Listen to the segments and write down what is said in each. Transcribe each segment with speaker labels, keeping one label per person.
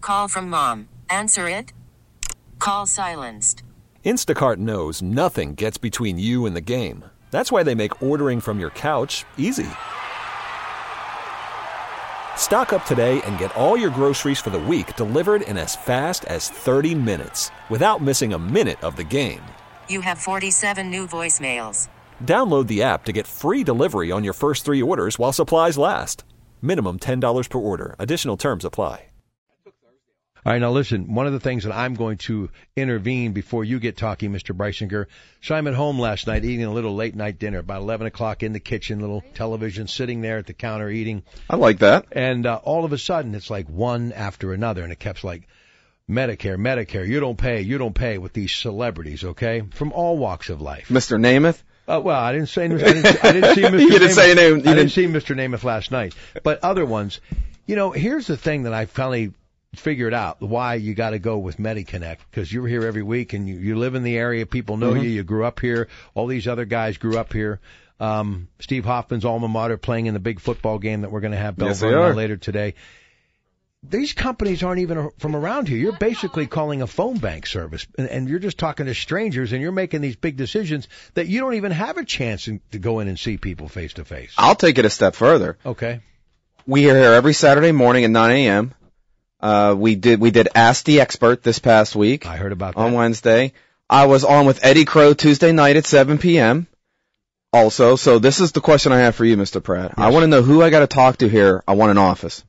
Speaker 1: call from mom. Answer it. Call silenced.
Speaker 2: Instacart knows nothing gets between you and the game. That's why they make ordering from your couch easy. Stock up today and get all your groceries for the week delivered in as fast as 30 minutes without missing a minute of the game.
Speaker 1: You have 47 new voicemails.
Speaker 2: Download the app to get free delivery on your first 3 orders while supplies last. Minimum $10 per order. Additional terms apply.
Speaker 3: All right, now listen, one of the things that I'm going to intervene before you get talking, Mr. Brysinger. So I'm at home last night eating a little late-night dinner, about 11 o'clock in the kitchen, little television, sitting there at the counter eating.
Speaker 4: I like that.
Speaker 3: And all of a sudden, it's like one after another, and it kept like, Medicare, you don't pay with these celebrities, okay, from all walks of life.
Speaker 4: Mr. Namath?
Speaker 3: Well, I didn't see Mr.
Speaker 4: You didn't say name.
Speaker 3: I didn't see Mr. Namath last night. But other ones, here's the thing that I finally figured out why you got to go with MediConnect, because you're here every week and you live in the area. People know you grew up here. All these other guys grew up here. Steve Hoffman's alma mater playing in the big football game that we're going to have Belleville later today. These companies aren't even from around here. You're basically calling a phone bank service, and you're just talking to strangers, and you're making these big decisions that you don't even have a chance to go in and see people face to face.
Speaker 4: I'll take it a step further.
Speaker 3: Okay.
Speaker 4: We are here every Saturday morning at 9 a.m. We did Ask the Expert this past week.
Speaker 3: I heard about that.
Speaker 4: On Wednesday. I was on with Eddie Crow Tuesday night at 7 p.m. also. So this is the question I have for you, Mr. Pratt. Yes. I want to know who I got to talk to here. I want an office.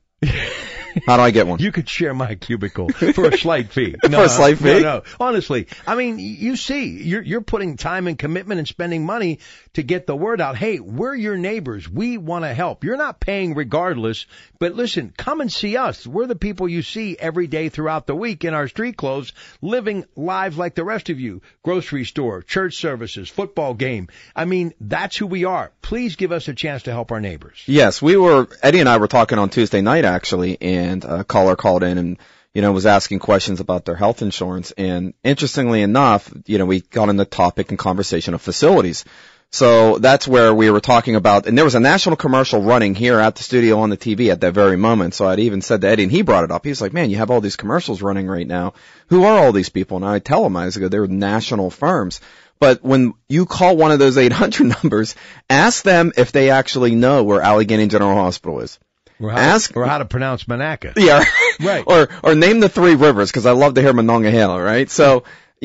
Speaker 4: How do I get one?
Speaker 3: You could share my cubicle for a slight fee.
Speaker 4: For a slight fee?
Speaker 3: No. Honestly, I mean, you see, you're putting time and commitment and spending money to get the word out. Hey, we're your neighbors. We want to help. You're not paying regardless. But listen, come and see us. We're the people you see every day throughout the week in our street clothes, living lives like the rest of you. Grocery store, church services, football game. I mean, that's who we are. Please give us a chance to help our neighbors.
Speaker 4: Yes, Eddie and I were talking on Tuesday night, actually, and a caller called in and, was asking questions about their health insurance. And interestingly enough, we got on the topic and conversation of facilities. So that's where we were talking about, and there was a national commercial running here at the studio on the TV at that very moment. So I'd even said to Eddie, and he brought it up. He was like, man, you have all these commercials running right now. Who are all these people? And I tell him, they're national firms. But when you call one of those 800 numbers, ask them if they actually know where Allegheny General Hospital is.
Speaker 3: Or how to pronounce Monaca.
Speaker 4: Yeah.
Speaker 3: Right.
Speaker 4: Or name the 3 rivers, because I love to hear Monongahela, right? So,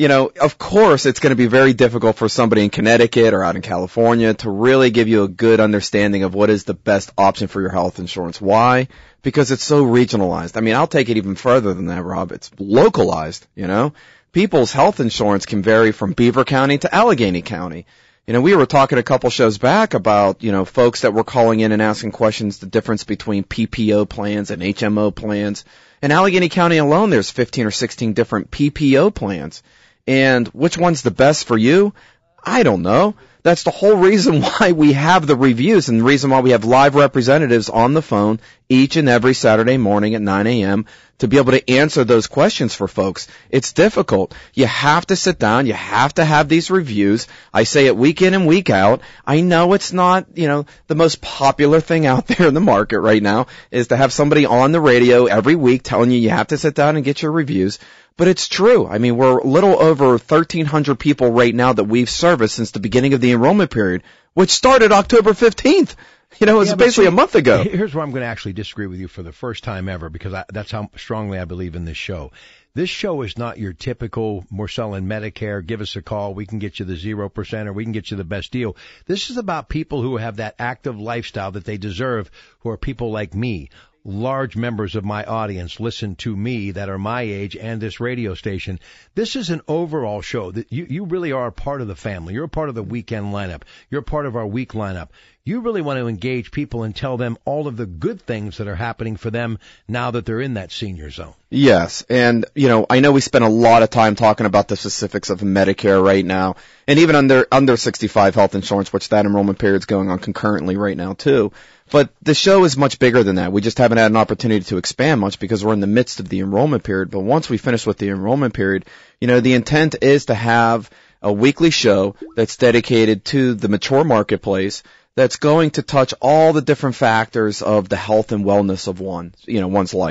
Speaker 4: of course it's going to be very difficult for somebody in Connecticut or out in California to really give you a good understanding of what is the best option for your health insurance. Why? Because it's so regionalized. I mean, I'll take it even further than that, Rob. It's localized, People's health insurance can vary from Beaver County to Allegheny County. We were talking a couple shows back about, folks that were calling in and asking questions, the difference between PPO plans and HMO plans. In Allegheny County alone, there's 15 or 16 different PPO plans. And which one's the best for you? I don't know. That's the whole reason why we have the reviews and the reason why we have live representatives on the phone each and every Saturday morning at 9 a.m. to be able to answer those questions for folks. It's difficult. You have to sit down. You have to have these reviews. I say it week in and week out. I know it's not, the most popular thing out there in the market right now is to have somebody on the radio every week telling you have to sit down and get your reviews. But it's true. I mean, we're a little over 1,300 people right now that we've serviced since the beginning of the enrollment period, which started October 15th. It was basically a month ago.
Speaker 3: Here's where I'm going to actually disagree with you for the first time ever, because that's how strongly I believe in this show. This show is not your typical, we're selling Medicare, give us a call, we can get you the 0% or we can get you the best deal. This is about people who have that active lifestyle that they deserve, who are people like me. Large members of my audience listen to me that are my age and this radio station. This is an overall show that you really are a part of the family. You're a part of the weekend lineup. You're a part of our week lineup. You really want to engage people and tell them all of the good things that are happening for them now that they're in that senior zone.
Speaker 4: Yes. And, I know we spent a lot of time talking about the specifics of Medicare right now, and even under 65 health insurance, which that enrollment period is going on concurrently right now too. But the show is much bigger than that. We just haven't had an opportunity to expand much because we're in the midst of the enrollment period. But once we finish with the enrollment period, the intent is to have a weekly show that's dedicated to the mature marketplace that's going to touch all the different factors of the health and wellness of one's life.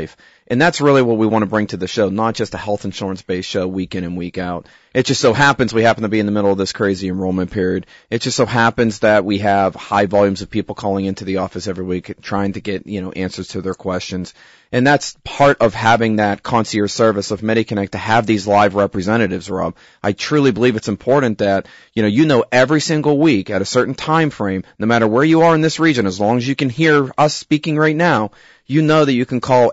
Speaker 4: And that's really what we want to bring to the show, not just a health insurance-based show week in and week out. It just so happens we happen to be in the middle of this crazy enrollment period. It just so happens that we have high volumes of people calling into the office every week trying to get, answers to their questions. And that's part of having that concierge service of MediConnect, to have these live representatives, Rob. I truly believe it's important that, every single week at a certain time frame, no matter where you are in this region, as long as you can hear us speaking right now, you know that you can call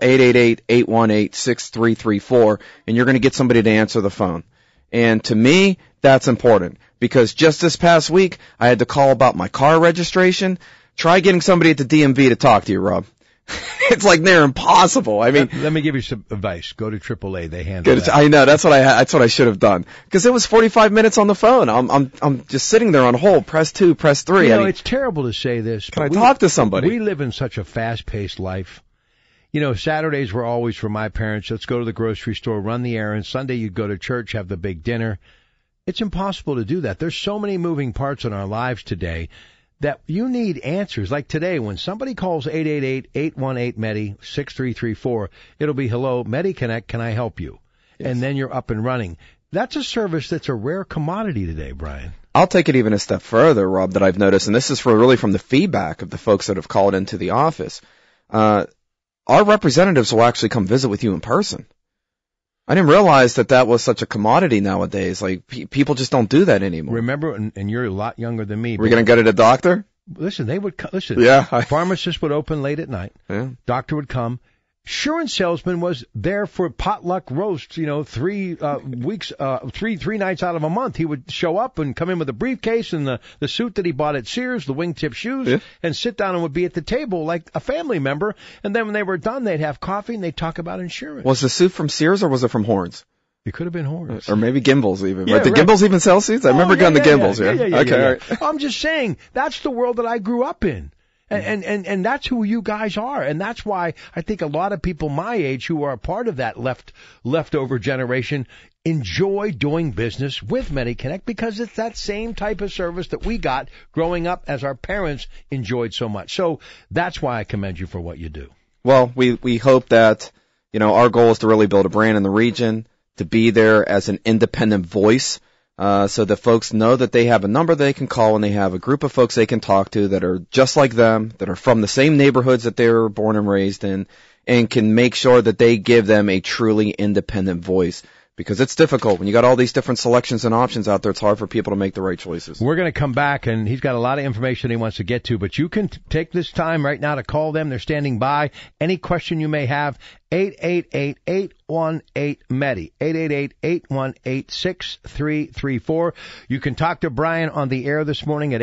Speaker 4: 888-818-6334 and you're going to get somebody to answer the phone. And to me, that's important, because just this past week, I had to call about my car registration. Try getting somebody at the DMV to talk to you, Rob. It's like they're impossible. I mean,
Speaker 3: let me give you some advice. Go to AAA. They handle that.
Speaker 4: I know. That's what I should have done. Because it was 45 minutes on the phone. I'm just sitting there on hold. Press 2, press 3.
Speaker 3: It's terrible to say this.
Speaker 4: Can I talk to somebody?
Speaker 3: We live in such a fast-paced life. Saturdays were always for my parents. Let's go to the grocery store, run the errands. Sunday you'd go to church, have the big dinner. It's impossible to do that. There's so many moving parts in our lives today that you need answers. Like today, when somebody calls 888-818-MEDI-6334, it'll be, hello, MediConnect, can I help you? Yes. And then you're up and running. That's a service that's a rare commodity today, Brian.
Speaker 4: I'll take it even a step further, Rob, that I've noticed, and this is really from the feedback of the folks that have called into the office. Our representatives will actually come visit with you in person. I didn't realize that was such a commodity nowadays. Like, people just don't do that anymore.
Speaker 3: Remember, and you're a lot younger than me.
Speaker 4: We're going to go to the doctor?
Speaker 3: Listen, they would listen.
Speaker 4: Yeah.
Speaker 3: Pharmacist would open late at night.
Speaker 4: Yeah.
Speaker 3: Doctor would come. Insurance salesman was there for potluck roasts, 3 weeks, three nights out of a month. He would show up and come in with a briefcase and the suit that he bought at Sears, the wingtip shoes, and sit down and would be at the table like a family member. And then when they were done, they'd have coffee and they'd talk about insurance.
Speaker 4: Was the suit from Sears or was it from Horns?
Speaker 3: It could have been Horns.
Speaker 4: Or maybe Gimbals even.
Speaker 3: Yeah,
Speaker 4: right? Did Gimbals even sell suits? I remember going to Gimbals,
Speaker 3: yeah.
Speaker 4: Okay, all right.
Speaker 3: I'm just saying, that's the world that I grew up in. And that's who you guys are. And that's why I think a lot of people my age who are a part of that leftover generation enjoy doing business with MediConnect, because it's that same type of service that we got growing up as our parents enjoyed so much. So that's why I commend you for what you do.
Speaker 4: Well, we hope that, our goal is to really build a brand in the region, to be there as an independent voice. So that folks know that they have a number they can call and they have a group of folks they can talk to that are just like them, that are from the same neighborhoods that they were born and raised in, and can make sure that they give them a truly independent voice. Because it's difficult. When you got all these different selections and options out there, it's hard for people to make the right choices.
Speaker 3: We're going to come back, and he's got a lot of information he wants to get to, but you can take this time right now to call them. They're standing by. Any question you may have, 888-818-MEDI, 888-818-6334. You can talk to Brian on the air this morning at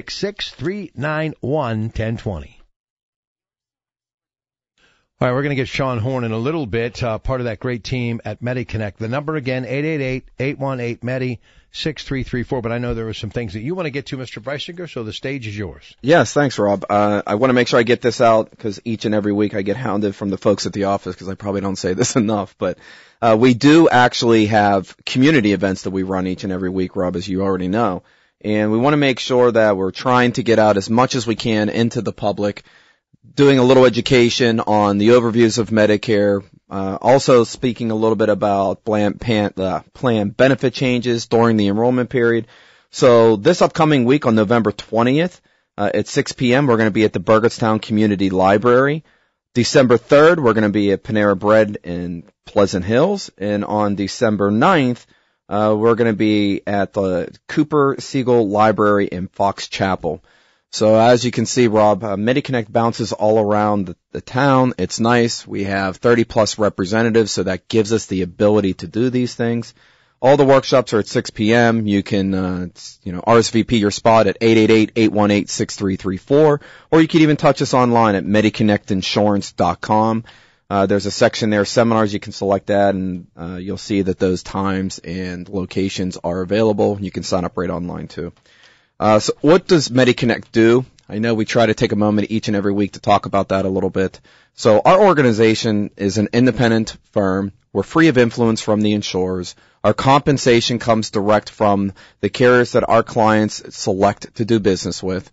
Speaker 3: 866-391-1020. All right, we're going to get Sean Horn in a little bit, part of that great team at MediConnect. The number again, 888-818-MEDI-6334. But I know there are some things that you want to get to, Mr. Breisinger, so the stage is yours.
Speaker 4: Yes, thanks, Rob. I want to make sure I get this out because each and every week I get hounded from the folks at the office because I probably don't say this enough. But we do actually have community events that we run each and every week, Rob, as you already know. And we want to make sure that we're trying to get out as much as we can into the public, doing a little education on the overviews of Medicare, also speaking a little bit about plan benefit changes during the enrollment period. So this upcoming week on November 20th at 6 p.m., we're going to be at the Burgettstown Community Library. December 3rd, we're going to be at Panera Bread in Pleasant Hills. And on December 9th, we're going to be at the Cooper Siegel Library in Fox Chapel. So as you can see, Rob, MediConnect bounces all around the town. It's nice. We have 30-plus representatives, so that gives us the ability to do these things. All the workshops are at 6 p.m. You can, RSVP your spot at 888-818-6334, or you can even touch us online at MediConnectInsurance.com. There's a section there, seminars. You can select that, and you'll see that those times and locations are available. You can sign up right online, too. So what does MediConnect do? I know we try to take a moment each and every week to talk about that a little bit. So our organization is an independent firm. We're free of influence from the insurers. Our compensation comes direct from the carriers that our clients select to do business with.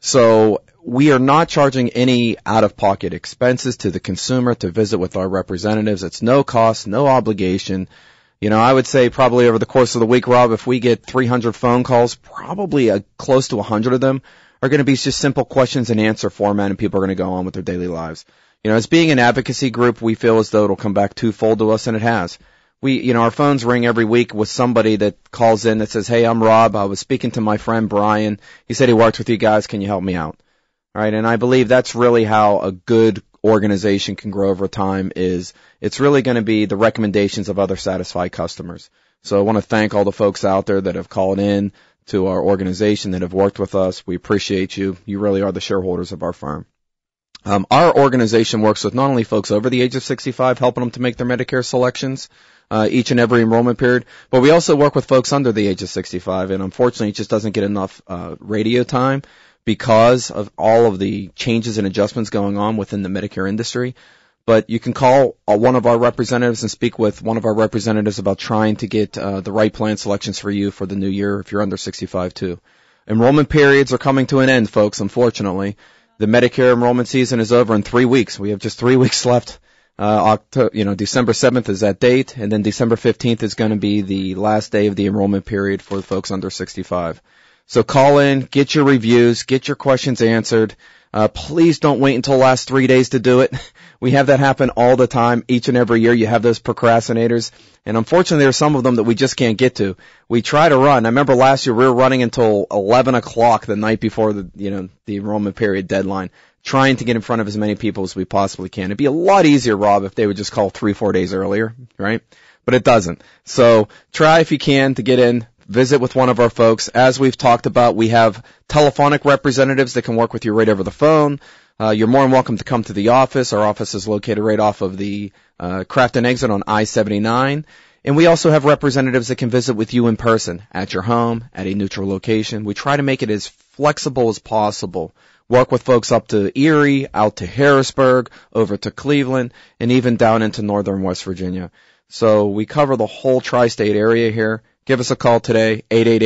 Speaker 4: So we are not charging any out-of-pocket expenses to the consumer to visit with our representatives. It's no cost, no obligation. I would say probably over the course of the week, Rob, if we get 300 phone calls, probably close to 100 of them are going to be just simple questions and answer format, and people are going to go on with their daily lives. As being an advocacy group, we feel as though it'll come back twofold to us, and it has. Our phones ring every week with somebody that calls in that says, hey, I'm Rob. I was speaking to my friend Brian. He said he worked with you guys. Can you help me out? All right. And I believe that's really how a good organization can grow over time is it's really going to be the recommendations of other satisfied customers. So I want to thank all the folks out there that have called in to our organization that have worked with us. We appreciate you. You really are the shareholders of our firm. Our organization works with not only folks over the age of 65, helping them to make their Medicare selections, each and every enrollment period, but we also work with folks under the age of 65, and unfortunately it just doesn't get enough, radio time because of all of the changes and adjustments going on within the Medicare industry. But you can call one of our representatives and speak with one of our representatives about trying to get, the right plan selections for you for the new year if you're under 65 too. Enrollment periods are coming to an end, folks, unfortunately. The Medicare enrollment season is over in 3 weeks. We have just 3 weeks left. December 7th is that date, and then December 15th is going to be the last day of the enrollment period for the folks under 65. So call in, get your reviews, get your questions answered. Please don't wait until the last 3 days to do it. We have that happen all the time. Each and every year you have those procrastinators. And unfortunately there are some of them that we just can't get to. We try to run. I remember last year we were running until 11 o'clock the night before the enrollment period deadline, trying to get in front of as many people as we possibly can. It'd be a lot easier, Rob, if they would just call 3-4 days earlier, right? But it doesn't. So try if you can to get in. Visit with one of our folks. As we've talked about, we have telephonic representatives that can work with you right over the phone. You're more than welcome to come to the office. Our office is located right off of the Crafton exit on I-79. And we also have representatives that can visit with you in person at your home, at a neutral location. We try to make it as flexible as possible. Work with folks up to Erie, out to Harrisburg, over to Cleveland, and even down into northern West Virginia. So we cover the whole tri-state area here. Give us a call today,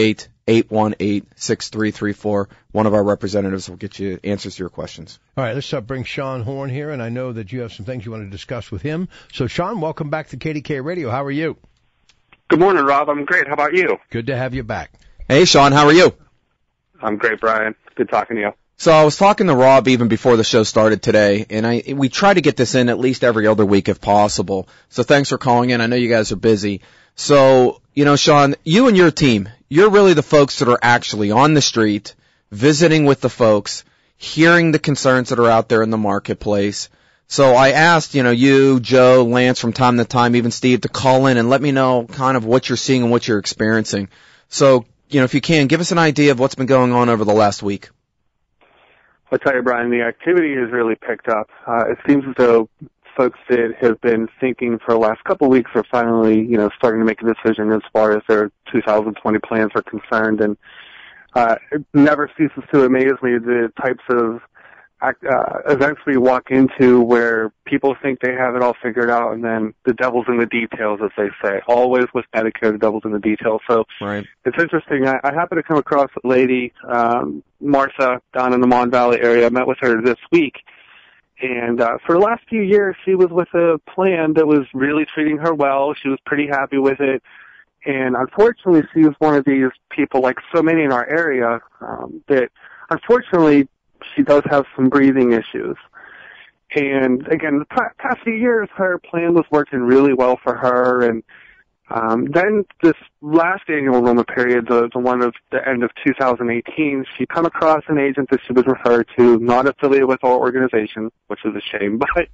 Speaker 4: 888-818-6334. One of our representatives will get you answers to your questions.
Speaker 3: All right, let's bring Sean Horn here, and I know that you have some things you want to discuss with him. So, Sean, welcome back to KDK Radio. How are you?
Speaker 5: Good morning, Rob. I'm great. How about you?
Speaker 3: Good to have you back.
Speaker 4: Hey, Sean, how are you?
Speaker 5: I'm great, Brian. Good talking to you.
Speaker 4: So I was talking to Rob even before the show started today, and we try to get this in at least every other week if possible. So thanks for calling in. I know you guys are busy. So, Sean, you and your team, you're really the folks that are actually on the street, visiting with the folks, hearing the concerns that are out there in the marketplace. So I asked, you, Joe, Lance from time to time, even Steve, to call in and let me know kind of what you're seeing and what you're experiencing. So, if you can, give us an idea of what's been going on over the last week.
Speaker 5: I'll tell you, Brian, the activity has really picked up. It seems as though folks that have been thinking for the last couple of weeks are finally, starting to make a decision as far as their 2020 plans are concerned. And it never ceases to amaze me the types of events we walk into where people think they have it all figured out, and then the devil's in the details, as they say. Always with Medicare, the devil's in the details. So
Speaker 4: right.
Speaker 5: It's interesting. I happened to come across a lady, Martha, down in the Mon Valley area. I met with her this week. And for the last few years, she was with a plan that was really treating her well. She was pretty happy with it. And unfortunately, she was one of these people, like so many in our area, that unfortunately she does have some breathing issues. And again, the past few years, her plan was working really well for her. And then this last annual enrollment period, the one of the end of 2018, she come across an agent that she was referred to, not affiliated with our organization, which is a shame, but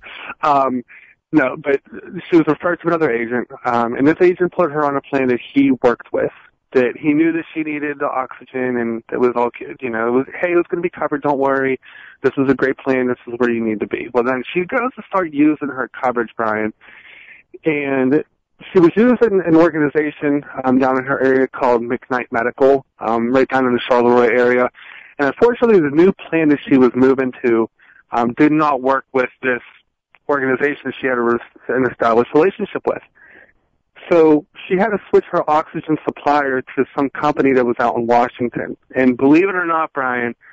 Speaker 5: but she was referred to another agent, and this agent put her on a plan that he worked with, that he knew that she needed the oxygen, and it was all, it was going to be covered, don't worry, this is a great plan, this is where you need to be. Well, then she goes to start using her coverage, Brian, and she was using an organization down in her area called McKnight Medical, right down in the Charleroi area. And unfortunately, the new plan that she was moving to did not work with this organization she had an established relationship with. So she had to switch her oxygen supplier to some company that was out in Washington. And believe it or not, Brian,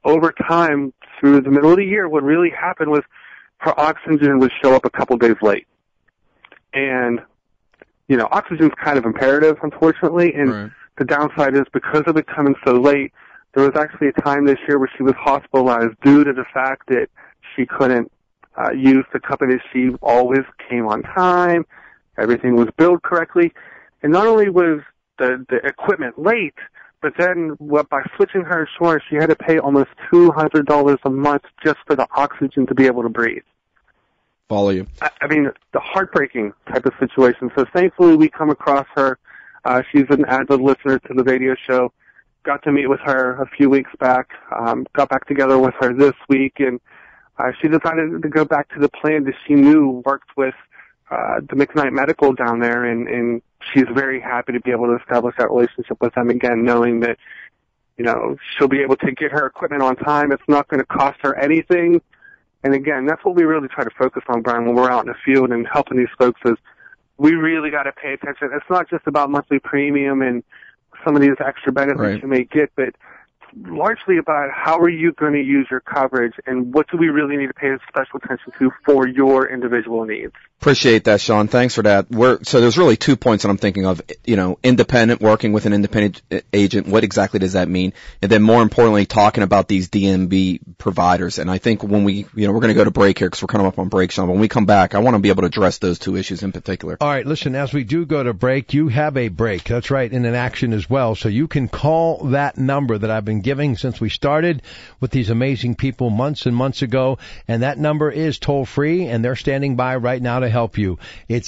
Speaker 5: over time, through the middle of the year, what really happened was her oxygen would show up a couple days late. And, you know, oxygen's kind of imperative, unfortunately, and
Speaker 4: right.
Speaker 5: The downside is because of it coming so late, there was actually a time this year where she was hospitalized due to the fact that she couldn't use the company. She always came on time, everything was billed correctly, and not only was the equipment late, but then by switching her insurance, she had to pay almost $200 a month just for the oxygen to be able to breathe.
Speaker 4: Follow you.
Speaker 5: I mean, the heartbreaking type of situation. So thankfully we come across her. She's an avid listener to the radio show. Got to meet with her a few weeks back. Got back together with her this week, and she decided to go back to the plan that she knew worked with the McKnight Medical down there, and she's very happy to be able to establish that relationship with them again, knowing that, you know, she'll be able to get her equipment on time. It's not going to cost her anything. And again, that's what we really try to focus on, Brian, when we're out in the field and helping these folks is we really got to pay attention. It's not just about monthly premium and some of these extra benefits
Speaker 4: right.
Speaker 5: you may get, but largely about how are you going to use your coverage and what do we really need to pay special attention to for your individual needs.
Speaker 4: Appreciate that, Sean. Thanks for that. So there's really 2 points that I'm thinking of. You know, independent, working with an independent agent. What exactly does that mean? And then more importantly, talking about these DMB providers. And I think when we're going to go to break here because we're coming up on break, Sean. When we come back, I want to be able to address those 2 issues in particular.
Speaker 3: All right, listen, as we do go to break, you have a break. That's right, in an action as well. So you can call that number that I've been giving since we started with these amazing people months and months ago. And that number is toll free, and they're standing by right now to help you. It's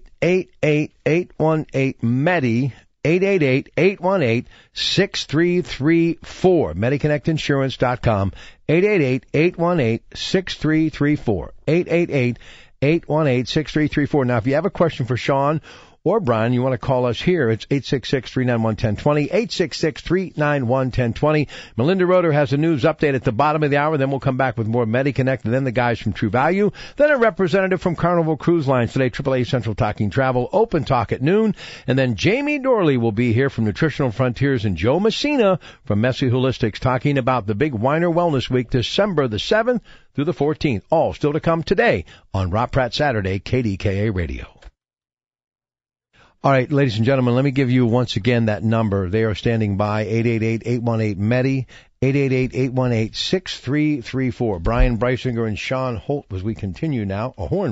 Speaker 3: 888-818-MEDI, 888-818-6334, MediConnectInsurance.com, 888-818-6334, 888-818-6334. Now, if you have a question for Sean or Brian, you want to call us here, it's 866-391-1020, 866-391-1020. Melinda Roeder has a news update at the bottom of the hour, then we'll come back with more MediConnect, and then the guys from True Value, then a representative from Carnival Cruise Lines today, AAA Central Talking Travel, Open Talk at noon, and then Jamie Dorley will be here from Nutritional Frontiers, and Joe Messina from Messy Holistics talking about the big Weiner Wellness Week, December the 7th through the 14th. All still to come today on Rob Pratt Saturday, KDKA Radio. All right, ladies and gentlemen, let me give you once again that number. They are standing by, 888-818-MEDI, 888-818-6334. Brian Breisinger and Sean Holt as we continue now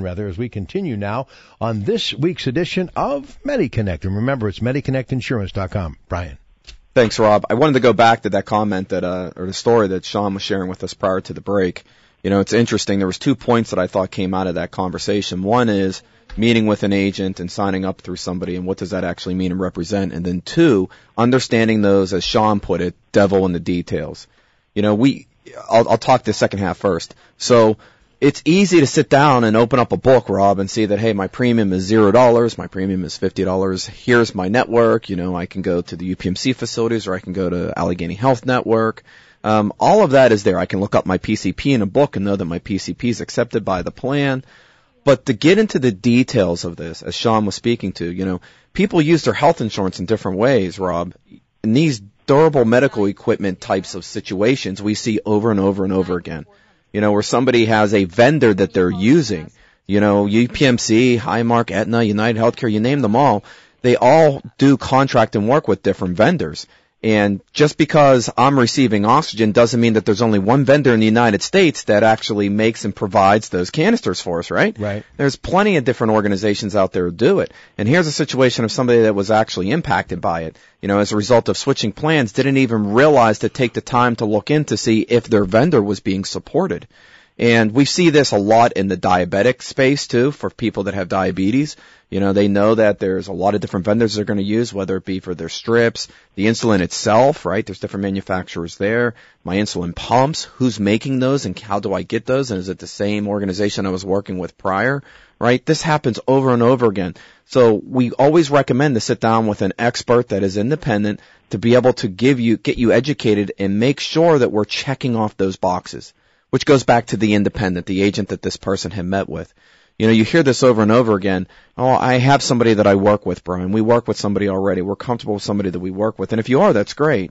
Speaker 3: on this week's edition of MediConnect. And remember, it's MediConnectInsurance.com. Brian.
Speaker 4: Thanks, Rob. I wanted to go back to that comment or the story that Sean was sharing with us prior to the break. You know, it's interesting. There was 2 points that I thought came out of that conversation. One is meeting with an agent and signing up through somebody, and what does that actually mean and represent? And then 2, understanding those, as Sean put it, devil in the details. You know, I'll talk the second half first. So it's easy to sit down and open up a book, Rob, and see that, hey, my premium is $0, my premium is $50. Here's my network. You know, I can go to the UPMC facilities, or I can go to Allegheny Health Network. All of that is there. I can look up my PCP in a book and know that my PCP is accepted by the plan. But to get into the details of this, as Sean was speaking to, you know, people use their health insurance in different ways, Rob. In these durable medical equipment types of situations, we see over and over and over again. You know, where somebody has a vendor that they're using, you know, UPMC, Highmark, Aetna, United Healthcare, you name them all, they all do contract and work with different vendors. And just because I'm receiving oxygen doesn't mean that there's only one vendor in the United States that actually makes and provides those canisters for us, right?
Speaker 3: Right.
Speaker 4: There's plenty of different organizations out there who do it. And here's a situation of somebody that was actually impacted by it. You know, as a result of switching plans, didn't even realize to take the time to look in to see if their vendor was being supported. And we see this a lot in the diabetic space, too, for people that have diabetes. You know, they know that there's a lot of different vendors they're going to use, whether it be for their strips, the insulin itself, right? There's different manufacturers there. My insulin pumps, who's making those and how do I get those? And is it the same organization I was working with prior, right? This happens over and over again. So we always recommend to sit down with an expert that is independent to be able to get you educated and make sure that we're checking off those boxes, which goes back to the independent, the agent that this person had met with. You know, you hear this over and over again. Oh, I have somebody that I work with, Brian. We work with somebody already. We're comfortable with somebody that we work with. And if you are, that's great.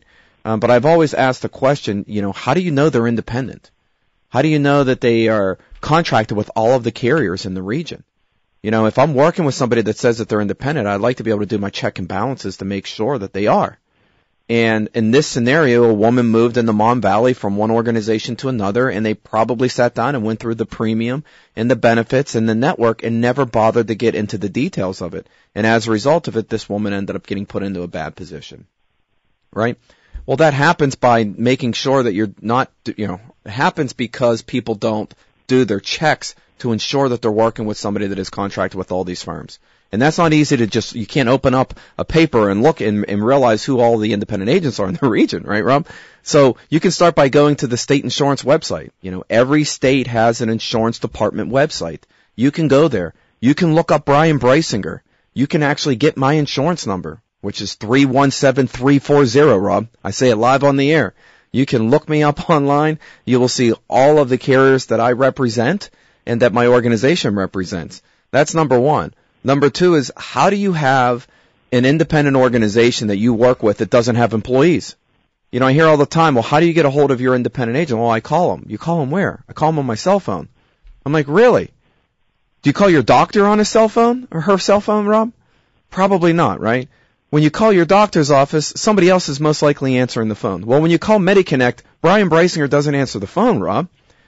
Speaker 4: But I've always asked the question, how do you know they're independent? How do you know that they are contracted with all of the carriers in the region? If I'm working with somebody that says that they're independent, I'd like to be able to do my check and balances to make sure that they are. And in this scenario, a woman moved in the Mon Valley from one organization to another, and they probably sat down and went through the premium and the benefits and the network and never bothered to get into the details of it. And as a result of it, this woman ended up getting put into a bad position. Right? Well, that happens by making sure that you're not, it happens because people don't do their checks to ensure that they're working with somebody that is contracted with all these firms. And that's not easy to you can't open up a paper and look and realize who all the independent agents are in the region, right, Rob? So you can start by going to the state insurance website. Every state has an insurance department website. You can go there. You can look up Brian Breisinger. You can actually get my insurance number, which is 317340, Rob. I say it live on the air. You can look me up online. You will see all of the carriers that I represent and that my organization represents. That's number one. Number two is, how do you have an independent organization that you work with that doesn't have employees? I hear all the time, well, how do you get a hold of your independent agent? Well, I call them. You call them where? I call them on my cell phone. I'm like, really? Do you call your doctor on his cell phone or her cell phone, Rob? Probably not, right? When you call your doctor's office, somebody else is most likely answering the phone. Well, when you call MediConnect, Brian Breisinger doesn't answer the phone, Rob.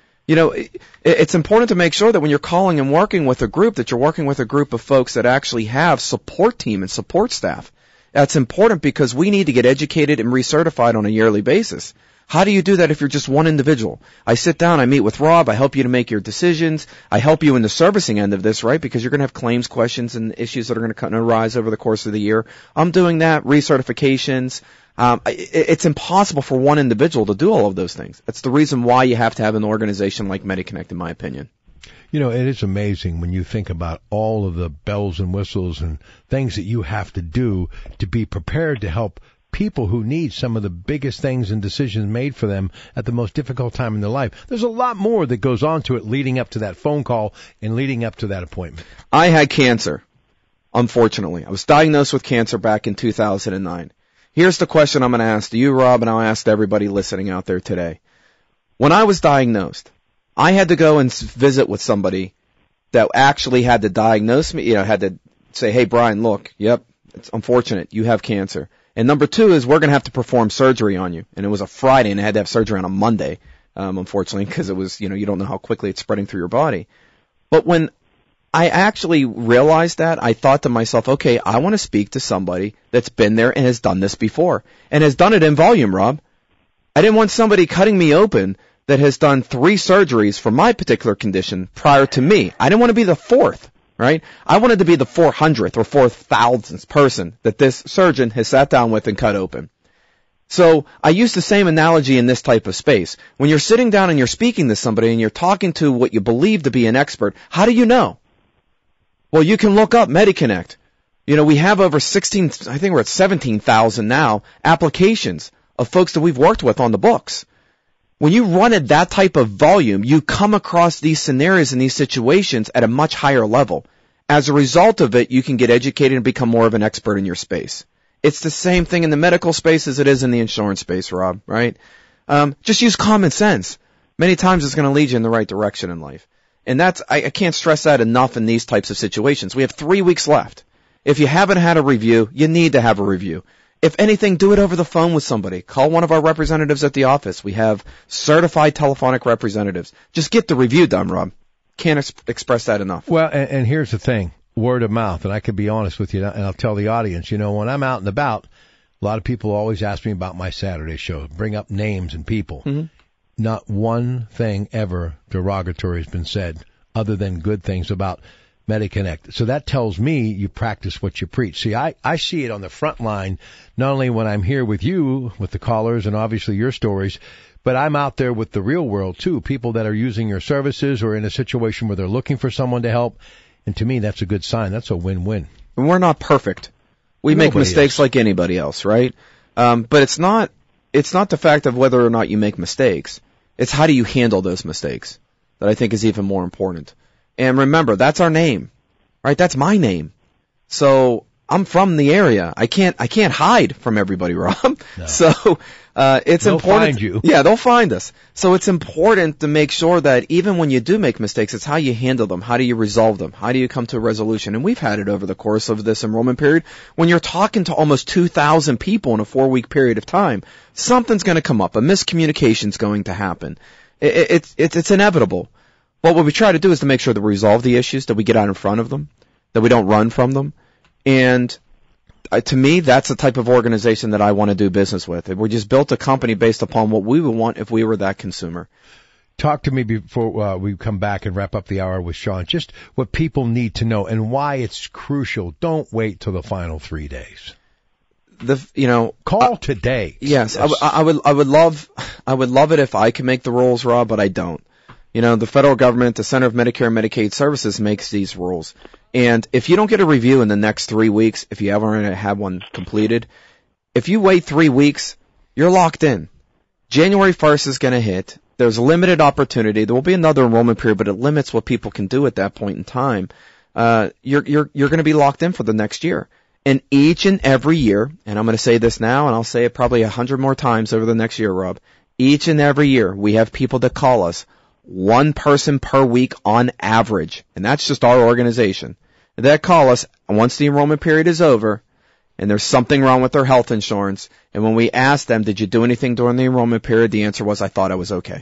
Speaker 4: It's important to make sure that when you're calling and working with a group, that you're working with a group of folks that actually have support team and support staff. That's important because we need to get educated and recertified on a yearly basis. How do you do that if you're just one individual? I sit down, I meet with Rob, I help you to make your decisions, I help you in the servicing end of this, right? Because you're going to have claims questions and issues that are going to arise over the course of the year. I'm doing that, recertifications. It's impossible for one individual to do all of those things. That's the reason why you have to have an organization like MediConnect, in my opinion.
Speaker 3: It is amazing when you think about all of the bells and whistles and things that you have to do to be prepared to help people who need some of the biggest things and decisions made for them at the most difficult time in their life. There's a lot more that goes on to it leading up to that phone call and leading up to that appointment.
Speaker 4: I had cancer, unfortunately. I was diagnosed with cancer back in 2009. Here's the question I'm going to ask to you, Rob, and I'll ask to everybody listening out there today. When I was diagnosed, I had to go and visit with somebody that actually had to diagnose me, had to say, hey, Brian, look, yep, it's unfortunate, you have cancer. And number two is we're going to have to perform surgery on you. And it was a Friday, and I had to have surgery on a Monday, unfortunately, because it was, you don't know how quickly it's spreading through your body. But when I actually realized that, I thought to myself, okay, I want to speak to somebody that's been there and has done this before, and has done it in volume, Rob. I didn't want somebody cutting me open that has done 3 surgeries for my particular condition prior to me. I didn't want to be the 4th, right? I wanted to be the 400th or 4,000th person that this surgeon has sat down with and cut open. So I use the same analogy in this type of space. When you're sitting down and you're speaking to somebody and you're talking to what you believe to be an expert, how do you know? Well, you can look up MediConnect. We have over 16, I think we're at 17,000 now, applications of folks that we've worked with on the books. When you run at that type of volume, you come across these scenarios and these situations at a much higher level. As a result of it, you can get educated and become more of an expert in your space. It's the same thing in the medical space as it is in the insurance space, Rob, right? Just use common sense. Many times it's going to lead you in the right direction in life. And I can't stress that enough in these types of situations. We have 3 weeks left. If you haven't had a review, you need to have a review. If anything, do it over the phone with somebody. Call one of our representatives at the office. We have certified telephonic representatives. Just get the review done, Rob. Can't express that enough.
Speaker 3: Well, and here's the thing. Word of mouth, and I could be honest with you, and I'll tell the audience, when I'm out and about, a lot of people always ask me about my Saturday show, bring up names and people. Mm-hmm. Not one thing ever derogatory has been said other than good things about MediConnect. So that tells me you practice what you preach. See, I see it on the front line, not only when I'm here with you, with the callers and obviously your stories, but I'm out there with the real world too, people that are using your services or in a situation where they're looking for someone to help. And to me, that's a good sign. That's a win-win.
Speaker 4: And we're not perfect. We make mistakes like anybody else, right? But it's not the fact of whether or not you make mistakes. It's how do you handle those mistakes that I think is even more important. And remember, that's our name, right? That's my name. So I'm from the area. I can't hide from everybody, Rob. No. So It's
Speaker 3: They'll
Speaker 4: important.
Speaker 3: find you.
Speaker 4: Yeah, they'll find us. So it's important to make sure that even when you do make mistakes, it's how you handle them. How do you resolve them? How do you come to a resolution? And we've had it over the course of this enrollment period. When you're talking to almost 2,000 people in a 4-week period of time, something's going to come up. A miscommunication's going to happen. It's inevitable. But what we try to do is to make sure that we resolve the issues, that we get out in front of them, that we don't run from them. And to me, that's the type of organization that I want to do business with. We just built a company based upon what we would want if we were that consumer.
Speaker 3: Talk to me before we come back and wrap up the hour with Sean. Just what people need to know and why it's crucial. Don't wait till the final 3 days. Call today.
Speaker 4: Yes, I would love it if I could make the rules, Rob, but I don't. The federal government, the Center of Medicare and Medicaid Services makes these rules. And if you don't get a review in the next 3 weeks, if you haven't had one completed, if you wait 3 weeks, you're locked in. January 1st is going to hit. There's limited opportunity. There will be another enrollment period, but it limits what people can do at that point in time. You're going to be locked in for the next year. And each and every year, and I'm going to say this now, and I'll say it probably 100 more times over the next year, Rob, each and every year we have people that call us, one person per week on average, and that's just our organization, that call us once the enrollment period is over and there's something wrong with their health insurance, and when we ask them, did you do anything during the enrollment period, the answer was, I thought I was okay.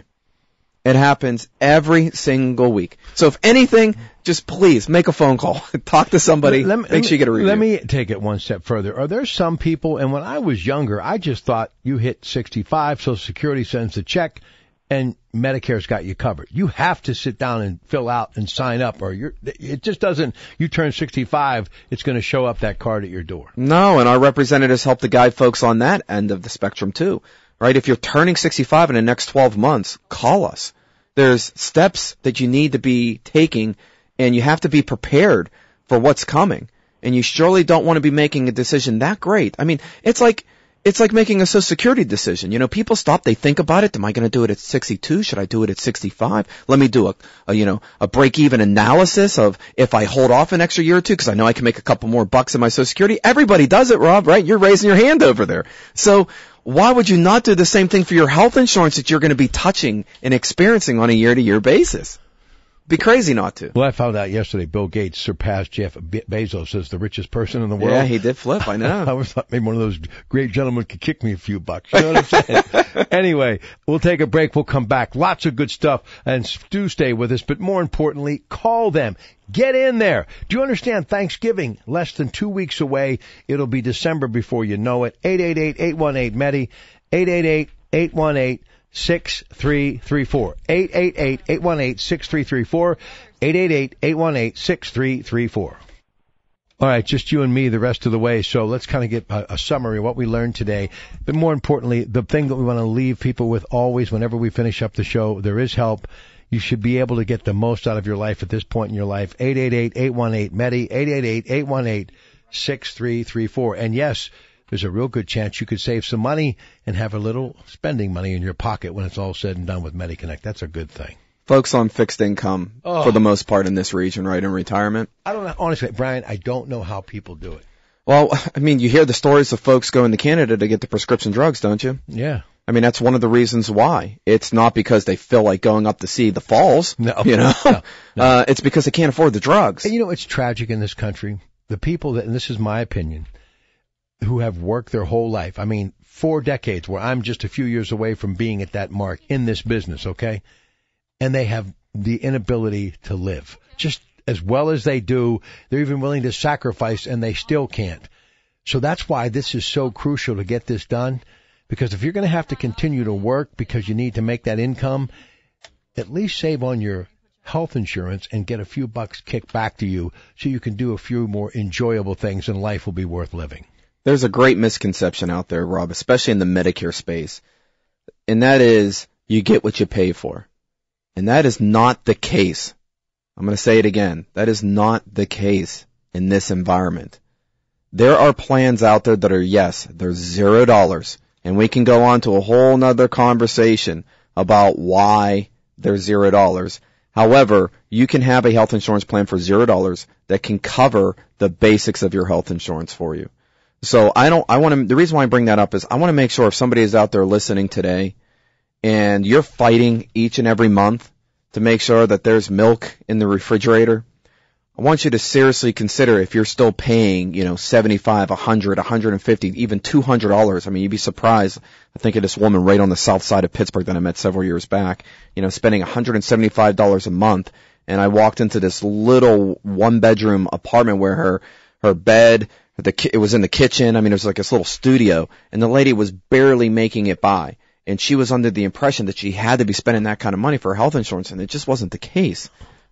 Speaker 4: It happens every single week. So if anything, just please make a phone call. Talk to somebody. Make sure you get a review.
Speaker 3: Let me take it one step further. Are there some people, and when I was younger, I just thought you hit 65, Social Security sends a check, and Medicare's got you covered. You have to sit down and fill out and sign up, or it just doesn't, you turn 65, it's going to show up that card at your door.
Speaker 4: No, and our representatives help to guide folks on that end of the spectrum too. Right? If you're turning 65 in the next 12 months, call us. There's steps that you need to be taking, and you have to be prepared for what's coming. And you surely don't want to be making a decision that great. I mean, it's like making a Social Security decision. People stop, they think about it. Am I going to do it at 62? Should I do it at 65? Let me do a break-even analysis of if I hold off an extra year or two because I know I can make a couple more bucks in my Social Security. Everybody does it, Rob, right? You're raising your hand over there. So why would you not do the same thing for your health insurance that you're going to be touching and experiencing on a year-to-year basis? Be crazy not to.
Speaker 3: Well, I found out yesterday Bill Gates surpassed Jeff Bezos as the richest person in the world.
Speaker 4: Yeah, he did flip, I know.
Speaker 3: I thought maybe one of those great gentlemen could kick me a few bucks. You know what I'm saying? Anyway, we'll take a break. We'll come back. Lots of good stuff. And do stay with us. But more importantly, call them. Get in there. Do you understand Thanksgiving? Less than 2 weeks away. It'll be December before you know it. 888-818-MEDI. 888-818-6334. 888-818-6334. 888-818-6334. All right, just you and me the rest of the way. So let's kind of get a summary of what we learned today. But more importantly, the thing that we want to leave people with always whenever we finish up the show, there is help. You should be able to get the most out of your life at this point in your life. 888-818-MEDI. 888-818-6334. And yes, there's a real good chance you could save some money and have a little spending money in your pocket when it's all said and done with MediConnect. That's a good thing.
Speaker 4: Folks on fixed income, for the most part in this region, right, in retirement.
Speaker 3: I don't know, honestly, Brian, I don't know how people do it.
Speaker 4: Well, I mean, you hear the stories of folks going to Canada to get the prescription drugs, don't you?
Speaker 3: Yeah.
Speaker 4: I mean, that's one of the reasons why. It's not because they feel like going up to see the falls,
Speaker 3: No.
Speaker 4: It's because they can't afford the drugs.
Speaker 3: And it's tragic in this country. The people that, and this is my opinion, who have worked their whole life, 4 decades, where I'm just a few years away from being at that mark in this business, okay? And they have the inability to live. Just as well as they do, they're even willing to sacrifice, and they still can't. So that's why this is so crucial to get this done, because if you're going to have to continue to work because you need to make that income, at least save on your health insurance and get a few bucks kicked back to you so you can do a few more enjoyable things and life will be worth living.
Speaker 4: There's a great misconception out there, Rob, especially in the Medicare space, and that is you get what you pay for. And that is not the case. I'm going to say it again. That is not the case in this environment. There are plans out there that are, yes, they're $0. And we can go on to a whole nother conversation about why they're $0. However, you can have a health insurance plan for $0 that can cover the basics of your health insurance for you. So the reason why I bring that up is I want to make sure if somebody is out there listening today and you're fighting each and every month to make sure that there's milk in the refrigerator, I want you to seriously consider if you're still paying, $75, $100, $150, even $200. I mean, you'd be surprised. I think of this woman right on the south side of Pittsburgh that I met several years back, spending $175 a month. And I walked into this little one-bedroom apartment where her bed, it was in the kitchen. I mean, it was like this little studio, and the lady was barely making it by. And she was under the impression that she had to be spending that kind of money for her health insurance, and it just wasn't the case.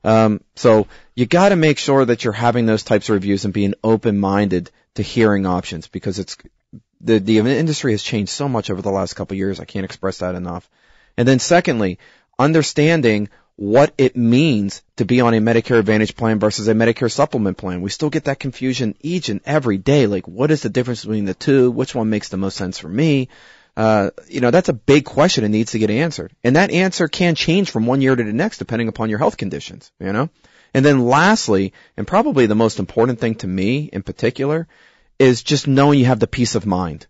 Speaker 4: So you got to make sure that you're having those types of reviews and being open-minded to hearing options, because the industry has changed so much over the last couple of years. I can't express that enough. And then secondly, understanding what it means to be on a Medicare Advantage plan versus a Medicare Supplement plan. We still get that confusion each and every day. Like, what is the difference between the two? Which one makes the most sense for me? That's a big question and needs to get answered. And that answer can change from one year to the next depending upon your health conditions, And then lastly, and probably the most important thing to me in particular, is just knowing you have the peace of mind.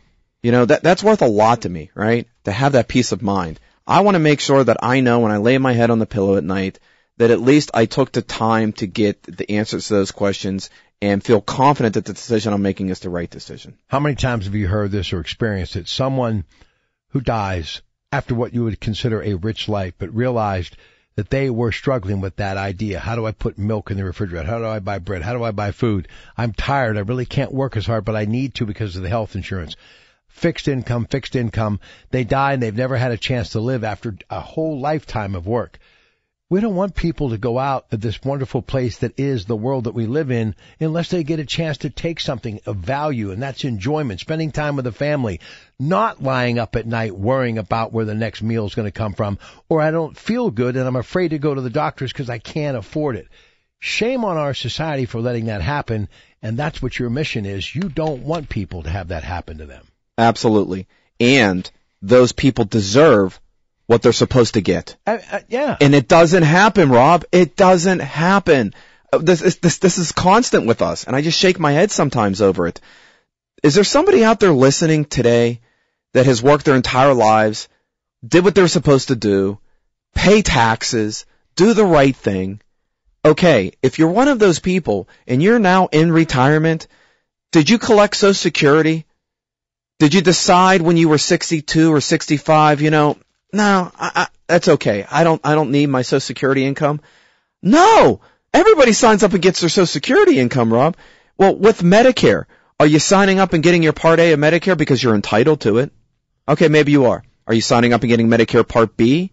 Speaker 4: That's worth a lot to me, right? To have that peace of mind. I want to make sure that I know when I lay my head on the pillow at night that at least I took the time to get the answers to those questions and feel confident that the decision I'm making is the right decision.
Speaker 3: How many times have you heard this or experienced it? Someone who dies after what you would consider a rich life, but realized that they were struggling with that idea. How do I put milk in the refrigerator? How do I buy bread? How do I buy food? I'm tired. I really can't work as hard, but I need to because of the health insurance. Fixed income. They die and they've never had a chance to live after a whole lifetime of work. We don't want people to go out of this wonderful place that is the world that we live in unless they get a chance to take something of value, and that's enjoyment, spending time with the family, not lying up at night worrying about where the next meal is going to come from, or I don't feel good and I'm afraid to go to the doctors because I can't afford it. Shame on our society for letting that happen, and that's what your mission is. You don't want people to have that happen to them.
Speaker 4: Absolutely. And those people deserve what they're supposed to get.
Speaker 3: Yeah.
Speaker 4: And it doesn't happen, Rob. It doesn't happen. This is constant with us, and I just shake my head sometimes over it. Is there somebody out there listening today that has worked their entire lives, did what they're supposed to do, pay taxes, do the right thing? Okay, if you're one of those people and you're now in retirement, did you collect Social Security? Did you decide when you were 62 or 65, no, that's okay. I don't need my Social Security income. No, everybody signs up and gets their Social Security income, Rob. Well, with Medicare, are you signing up and getting your Part A of Medicare because you're entitled to it? Okay, maybe you are. Are you signing up and getting Medicare Part B?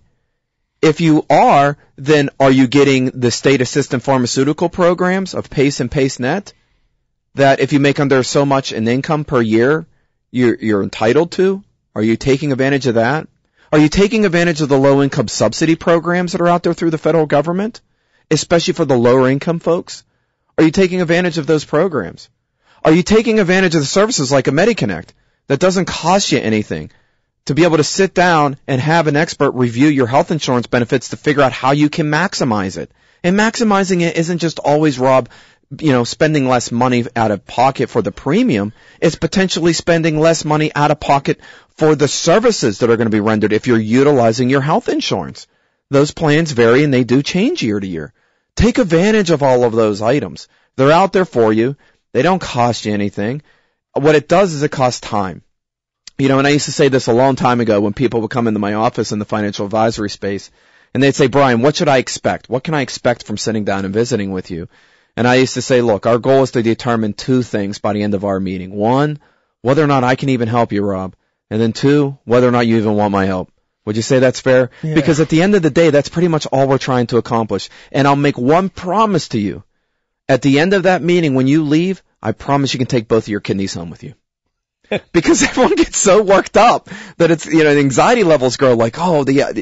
Speaker 4: If you are, then are you getting the state assistant pharmaceutical programs of PACE and PACE-Net that if you make under so much an income per year, you're entitled to? Are you taking advantage of that? Are you taking advantage of the low-income subsidy programs that are out there through the federal government, especially for the lower-income folks? Are you taking advantage of those programs? Are you taking advantage of the services like a MediConnect that doesn't cost you anything to be able to sit down and have an expert review your health insurance benefits to figure out how you can maximize it? And maximizing it isn't just always, Rob, spending less money out of pocket for the premium. It's potentially spending less money out of pocket for the services that are going to be rendered if you're utilizing your health insurance. Those plans vary and they do change year to year. Take advantage of all of those items. They're out there for you. They don't cost you anything. What it does is it costs time. And I used to say this a long time ago when people would come into my office in the financial advisory space, and they'd say, Brian, what should I expect? What can I expect from sitting down and visiting with you? And I used to say, look, our goal is to determine two things by the end of our meeting. One, whether or not I can even help you, Rob. And then two, whether or not you even want my help. Would you say that's fair? Yeah. Because at the end of the day, that's pretty much all we're trying to accomplish. And I'll make one promise to you. At the end of that meeting, when you leave, I promise you can take both of your kidneys home with you. Because everyone gets so worked up that it's, the anxiety levels grow like, oh,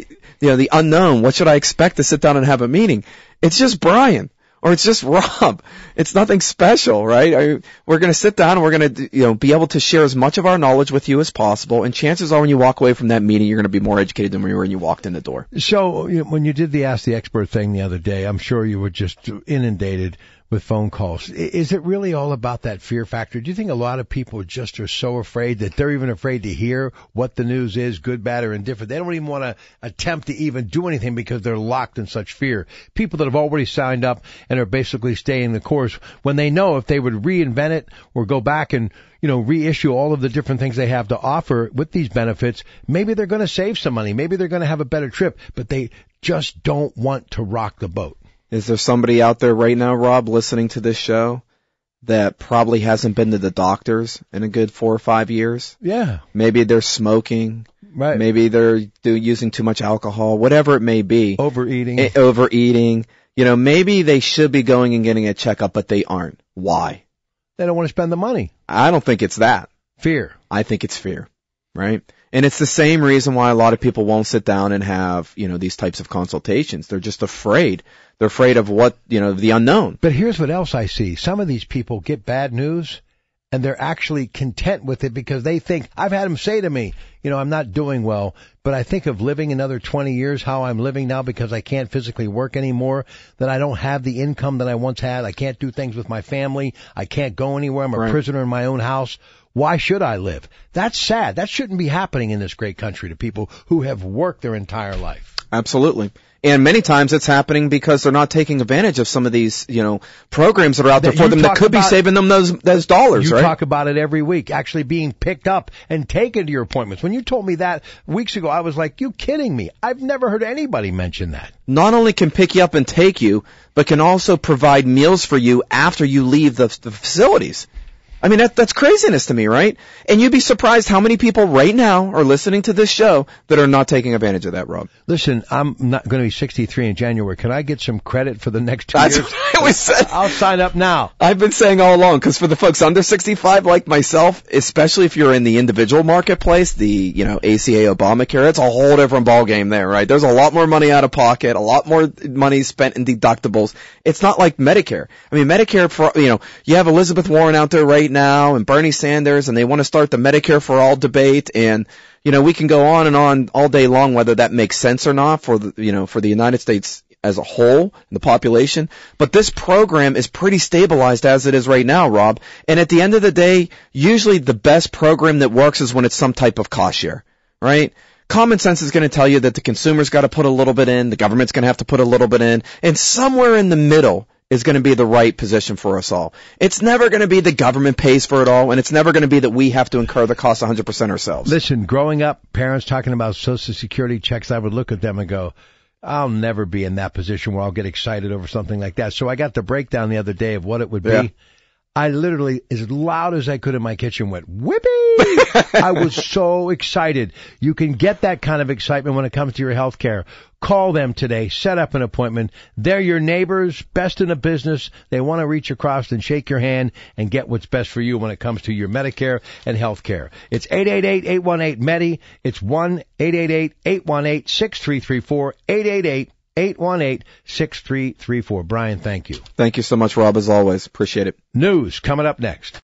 Speaker 4: the unknown. What should I expect to sit down and have a meeting? It's just Brian. Or it's just Rob. It's nothing special, right? We're going to sit down and we're going to, be able to share as much of our knowledge with you as possible. And chances are when you walk away from that meeting, you're going to be more educated than when you walked in the door.
Speaker 3: So when you did the Ask the Expert thing the other day, I'm sure you were just inundated with phone calls. Is it really all about that fear factor? Do you think a lot of people just are so afraid that they're even afraid to hear what the news is, good, bad, or indifferent? They don't even want to attempt to even do anything because they're locked in such fear. People that have already signed up and are basically staying the course, when they know if they would reinvent it or go back and, reissue all of the different things they have to offer with these benefits, maybe they're going to save some money. Maybe they're going to have a better trip, but they just don't want to rock the boat.
Speaker 4: Is there somebody out there right now, Rob, listening to this show that probably hasn't been to the doctors in a good 4 or 5 years?
Speaker 3: Yeah.
Speaker 4: Maybe they're smoking.
Speaker 3: Right.
Speaker 4: Maybe they're using too much alcohol, whatever it may be.
Speaker 3: Overeating.
Speaker 4: Maybe they should be going and getting a checkup, but they aren't. Why?
Speaker 3: They don't want to spend the money.
Speaker 4: I don't think it's that.
Speaker 3: Fear.
Speaker 4: I think it's fear, right? And it's the same reason why a lot of people won't sit down and have, these types of consultations. They're just afraid. They're afraid of what, the unknown.
Speaker 3: But here's what else I see. Some of these people get bad news and they're actually content with it because they think, I've had them say to me, I'm not doing well, but I think of living another 20 years how I'm living now because I can't physically work anymore, that I don't have the income that I once had. I can't do things with my family. I can't go anywhere. I'm a prisoner in my own house. Why should I live? That's sad. That shouldn't be happening in this great country to people who have worked their entire life.
Speaker 4: Absolutely. And many times it's happening because they're not taking advantage of some of these, programs that are out there for them that could be saving them those dollars, right?
Speaker 3: You talk about it every week, actually being picked up and taken to your appointments. When you told me that weeks ago, I was like, you kidding me? I've never heard anybody mention that.
Speaker 4: Not only can pick you up and take you, but can also provide meals for you after you leave the facilities. I mean, that's craziness to me, right? And you'd be surprised how many people right now are listening to this show that are not taking advantage of that, Rob.
Speaker 3: Listen, I'm not going to be 63 in January. Can I get some credit for the next 2
Speaker 4: years?
Speaker 3: That's
Speaker 4: what I always said.
Speaker 3: I'll sign up now.
Speaker 4: I've been saying all along, because for the folks under 65 like myself, especially if you're in the individual marketplace, the, ACA Obamacare, it's a whole different ballgame there, right? There's a lot more money out of pocket, a lot more money spent in deductibles. It's not like Medicare. I mean, Medicare, for you have Elizabeth Warren out there right now and Bernie Sanders, and they want to start the Medicare for all debate, and we can go on and on all day long whether that makes sense or not for the for the United States as a whole and the population. But this program is pretty stabilized as it is right now, Rob. And at the end of the day, usually the best program that works is when it's some type of cost share, right? Common sense is going to tell you that the consumer's got to put a little bit in, the government's going to have to put a little bit in, and somewhere in the middle is going to be the right position for us all. It's never going to be the government pays for it all, and it's never going to be that we have to incur the cost 100% ourselves.
Speaker 3: Listen, growing up, parents talking about Social Security checks, I would look at them and go, I'll never be in that position where I'll get excited over something like that. So I got the breakdown the other day of what it would be.
Speaker 4: Yeah.
Speaker 3: I literally, as loud as I could in my kitchen, went, whippy! I was so excited. You can get that kind of excitement when it comes to your health care. Call them today. Set up an appointment. They're your neighbors, best in the business. They want to reach across and shake your hand and get what's best for you when it comes to your Medicare and health care. It's 888-818-MEDI. It's 1-888-818-6334. 818-818-6334. Brian, thank you.
Speaker 4: Thank you so much, Rob, as always. Appreciate it.
Speaker 3: News coming up next.